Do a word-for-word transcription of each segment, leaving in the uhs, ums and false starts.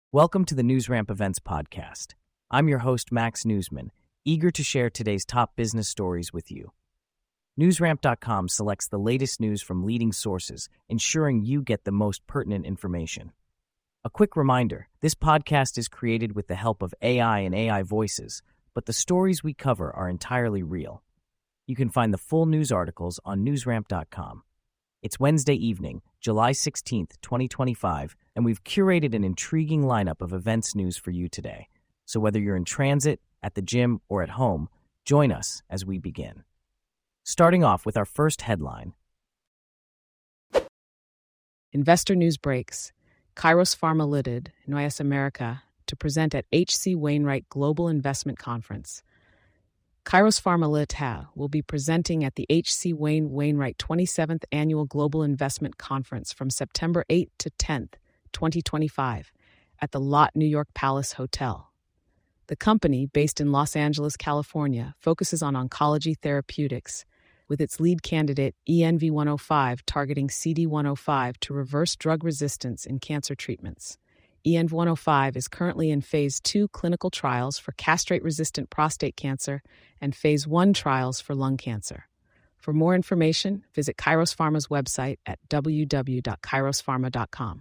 Welcome to the NewsRamp Events Podcast. I'm your host, Max Newsman, eager to share today's top business stories with you. NewsRamp dot com selects the latest news from leading sources, ensuring you get the most pertinent information. A quick reminder, this podcast is created with the help of A I and A I voices, but the stories we cover are entirely real. You can find the full news articles on NewsRamp dot com. It's Wednesday evening, July sixteenth, twenty twenty-five, and we've curated an intriguing lineup of events news for you today. So whether you're in transit, at the gym, or at home, join us as we begin. Starting off with our first headline. Investor news breaks. Kairos Pharma Limited, Nuevas America, to present at H C Wainwright Global Investment Conference. Kairos Pharma Limited will be presenting at the H C Wain Wainwright twenty-seventh Annual Global Investment Conference from September eighth to tenth, twenty twenty-five, at the Lotte New York Palace Hotel. The company, based in Los Angeles, California, focuses on oncology therapeutics, with its lead candidate E N V one oh five targeting C D one oh five to reverse drug resistance in cancer treatments. E N V one oh five is currently in Phase two clinical trials for castrate-resistant prostate cancer and Phase one trials for lung cancer. For more information, visit Kairos Pharma's website at w w w dot kairos pharma dot com.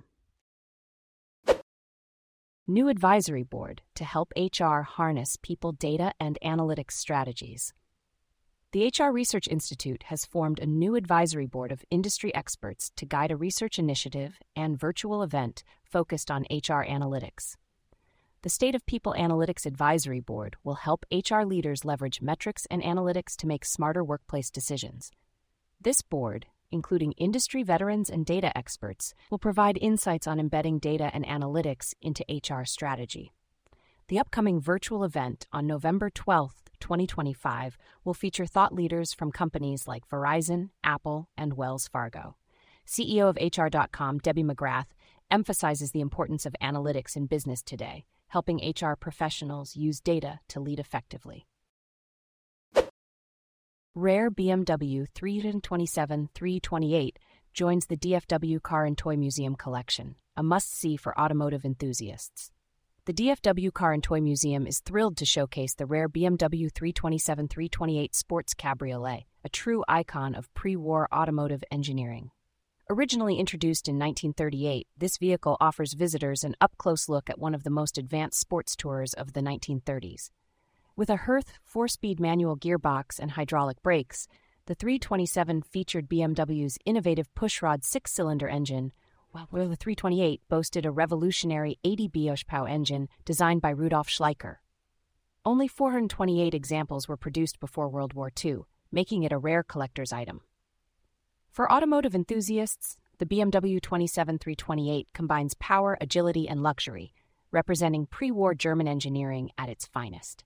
New advisory board to help H R harness people data and analytics strategies. The H R Research Institute has formed a new advisory board of industry experts to guide a research initiative and virtual event focused on H R analytics. The State of People Analytics Advisory Board will help H R leaders leverage metrics and analytics to make smarter workplace decisions. This board, including industry veterans and data experts, will provide insights on embedding data and analytics into H R strategy. The upcoming virtual event on November twelfth, twenty twenty-five, will feature thought leaders from companies like Verizon, Apple, and Wells Fargo. C E O of H R dot com, Debbie McGrath, emphasizes the importance of analytics in business today, helping H R professionals use data to lead effectively. Rare B M W three twenty-seven three twenty-eight joins the D F W Car and Toy Museum collection, a must-see for automotive enthusiasts. The D F W Car and Toy Museum is thrilled to showcase the rare B M W three twenty-seven three twenty-eight Sports Cabriolet, a true icon of pre-war automotive engineering. Originally introduced in nineteen thirty-eight, this vehicle offers visitors an up-close look at one of the most advanced sports tours of the nineteen thirties. With a Hirth four-speed manual gearbox and hydraulic brakes, the three twenty-seven featured B M W's innovative pushrod six-cylinder engine, while the three twenty-eight boasted a revolutionary eighty B H P O W engine designed by Rudolf Schleicher. Only four hundred twenty-eight examples were produced before World War Two, making it a rare collector's item. For automotive enthusiasts, the B M W twenty-seven three twenty-eight combines power, agility, and luxury, representing pre-war German engineering at its finest.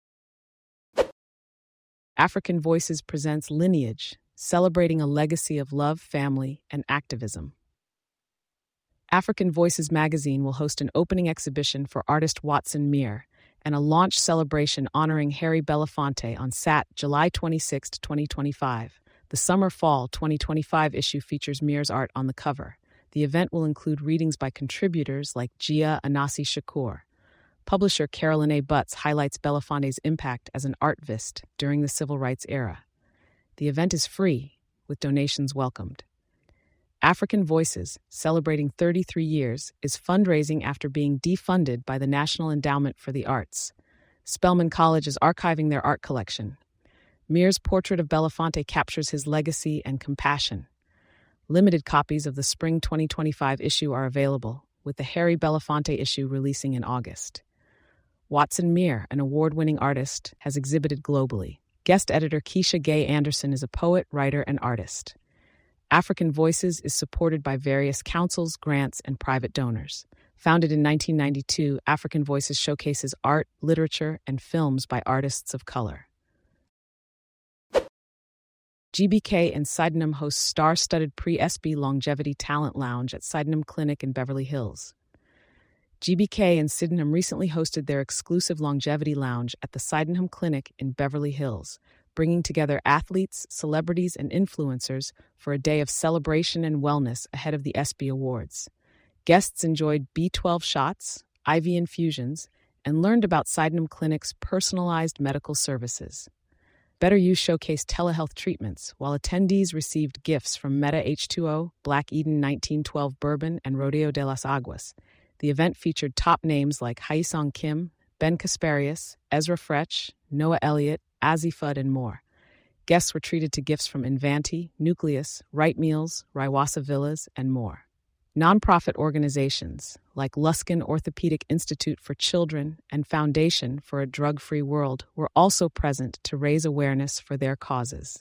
African Voices presents Lineage, celebrating a legacy of love, family, and activism. African Voices magazine will host an opening exhibition for artist Watson Mir and a launch celebration honoring Harry Belafonte on Saturday, July twenty-sixth, twenty twenty-five. The Summer-Fall twenty twenty-five issue features Mir's art on the cover. The event will include readings by contributors like Gia Anasi Shakur. Publisher Carolyn A. Butts highlights Belafonte's impact as an artivist during the civil rights era. The event is free, with donations welcomed. African Voices, celebrating thirty-three years, is fundraising after being defunded by the National Endowment for the Arts. Spelman College is archiving their art collection. Mir's portrait of Belafonte captures his legacy and compassion. Limited copies of the spring twenty twenty-five issue are available, with the Harry Belafonte issue releasing in August. Watson Mir, an award-winning artist, has exhibited globally. Guest editor Keisha Gay Anderson is a poet, writer, and artist. African Voices is supported by various councils, grants, and private donors. Founded in nineteen ninety-two, African Voices showcases art, literature, and films by artists of color. G B K and Sydenham host star-studded pre-S B Longevity Talent Lounge at Sydenham Clinic in Beverly Hills. G B K and Sydenham recently hosted their exclusive longevity lounge at the Sydenham Clinic in Beverly Hills, bringing together athletes, celebrities, and influencers for a day of celebration and wellness ahead of the S B Awards. Guests enjoyed B twelve shots, I V infusions, and learned about Sydenham Clinic's personalized medical services. Better Use showcased telehealth treatments, while attendees received gifts from Meta H two O, Black Eden nineteen twelve Bourbon, and Rodeo de las Aguas. The event featured top names like Haesung Kim, Ben Kasparius, Ezra Frech, Noah Elliott, Azzi Fudd, and more. Guests were treated to gifts from Invanti, Nucleus, Right Meals, Raiwasa Villas, and more. Nonprofit organizations like Luskin Orthopedic Institute for Children and Foundation for a Drug-Free World were also present to raise awareness for their causes.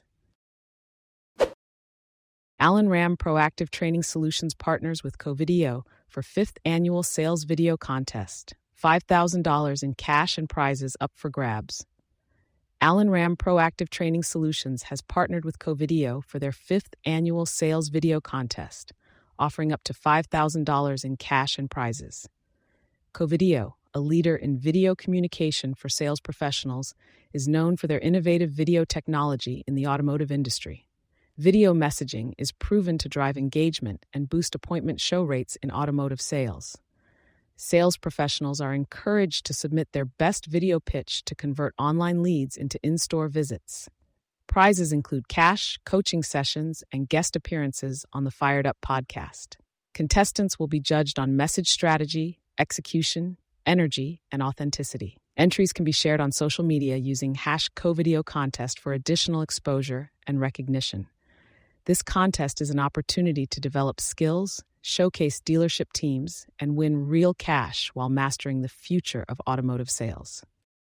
Allen Ram Proactive Training Solutions partners with Covideo for fifth Annual Sales Video Contest. five thousand dollars in cash and prizes up for grabs. Allen Ram Proactive Training Solutions has partnered with Covideo for their fifth Annual Sales Video Contest, offering up to five thousand dollars in cash and prizes. Covideo, a leader in video communication for sales professionals, is known for their innovative video technology in the automotive industry. Video messaging is proven to drive engagement and boost appointment show rates in automotive sales. Sales professionals are encouraged to submit their best video pitch to convert online leads into in-store visits. Prizes include cash, coaching sessions, and guest appearances on the Fired Up podcast. Contestants will be judged on message strategy, execution, energy, and authenticity. Entries can be shared on social media using hash Covideo contest for additional exposure and recognition. This contest is an opportunity to develop skills, showcase dealership teams, and win real cash while mastering the future of automotive sales.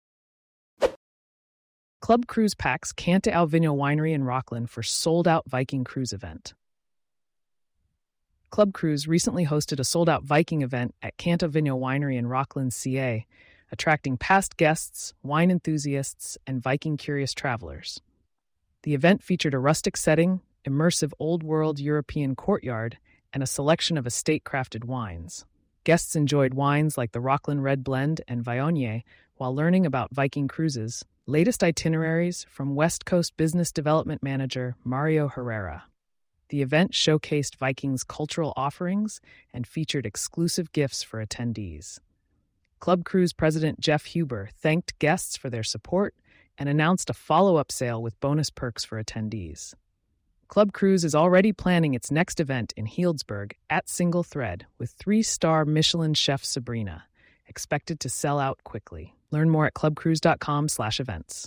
Club Cruise packs Canta ao Vinho Winery in Rockland for sold-out Viking Cruise event. Club Cruise recently hosted a sold-out Viking event at Canta ao Vinho Winery in Rockland, C A, attracting past guests, wine enthusiasts, and Viking-curious travelers. The event featured a rustic setting, immersive old-world European courtyard, and a selection of estate-crafted wines. Guests enjoyed wines like the Rockland Red Blend and Viognier while learning about Viking Cruises' latest itineraries from West Coast Business Development Manager Mario Herrera. The event showcased Viking's cultural offerings and featured exclusive gifts for attendees. Club Cruise President Jeff Huber thanked guests for their support and announced a follow-up sale with bonus perks for attendees. Club Cruise is already planning its next event in Healdsburg at Single Thread with three-star Michelin chef Sabrina, expected to sell out quickly. Learn more at clubcruise.com slash events.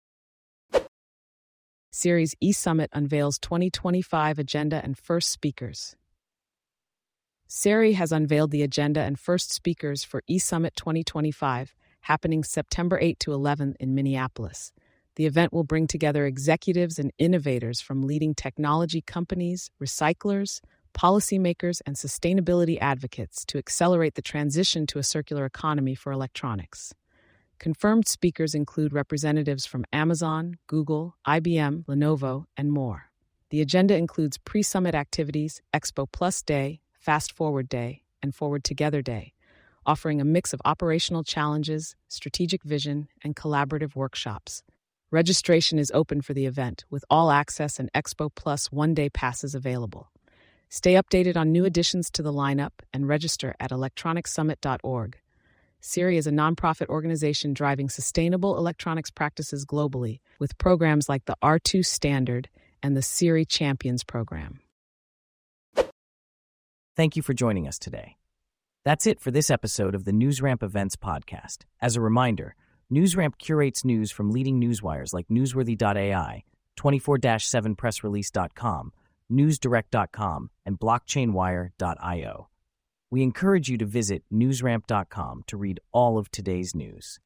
Series eSummit unveils twenty twenty-five agenda and first speakers. Seri has unveiled the agenda and first speakers for eSummit twenty twenty-five, happening September eighth to eleventh in Minneapolis. The event will bring together executives and innovators from leading technology companies, recyclers, policymakers, and sustainability advocates to accelerate the transition to a circular economy for electronics. Confirmed speakers include representatives from Amazon, Google, I B M, Lenovo, and more. The agenda includes pre-summit activities, Expo Plus Day, Fast Forward Day, and Forward Together Day, offering a mix of operational challenges, strategic vision, and collaborative workshops. Registration is open for the event, with All Access and Expo Plus one-day passes available. Stay updated on new additions to the lineup and register at electronic summit dot org. Seri is a nonprofit organization driving sustainable electronics practices globally, with programs like the R two Standard and the Seri Champions program. Thank you for joining us today. That's it for this episode of the NewsRamp Events podcast. As a reminder, NewsRamp curates news from leading newswires like newsworthy dot A I, twenty-four seven press release dot com, newsdirect dot com, and blockchain wire dot io. We encourage you to visit newsramp dot com to read all of today's news.